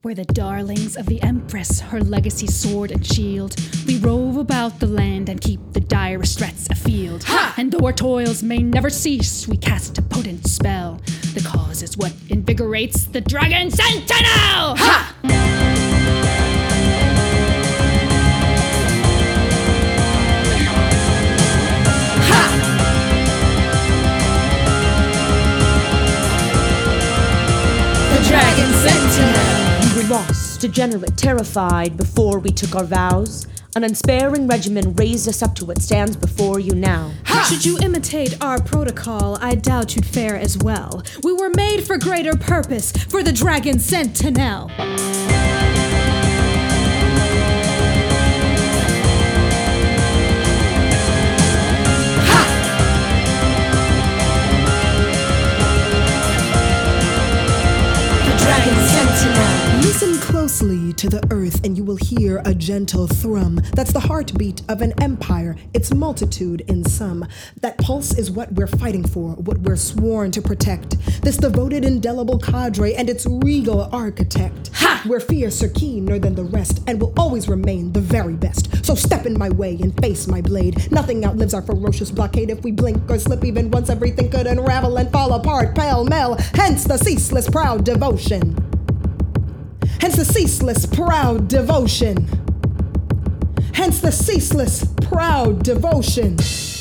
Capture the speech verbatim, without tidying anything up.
We're the darlings of the Empress, her legacy sword and shield. We rove about the land and keep the direst threats afield. Ha! And though our toils may never cease, we cast a potent spell. The cause is what invigorates the Dragon Sentinel! Ha! Dragon Sentinel! We were lost, degenerate, terrified before we took our vows. An unsparing regimen raised us up to what stands before you now. Ha! Should you imitate our protocol, I doubt you'd fare as well. We were made for greater purpose, for the Dragon Sentinel. Listen closely to the earth and you will hear a gentle thrum. That's the heartbeat of an empire, its multitude in sum. That pulse is what we're fighting for, what we're sworn to protect. This devoted indelible cadre and its regal architect. Ha! We're fiercer, keener than the rest and will always remain the very best. So step in my way and face my blade. Nothing outlives our ferocious blockade. If we blink or slip even once, everything could unravel and fall apart pell-mell. Hence the ceaseless proud devotion. Hence the ceaseless, proud devotion. Hence the ceaseless, proud devotion.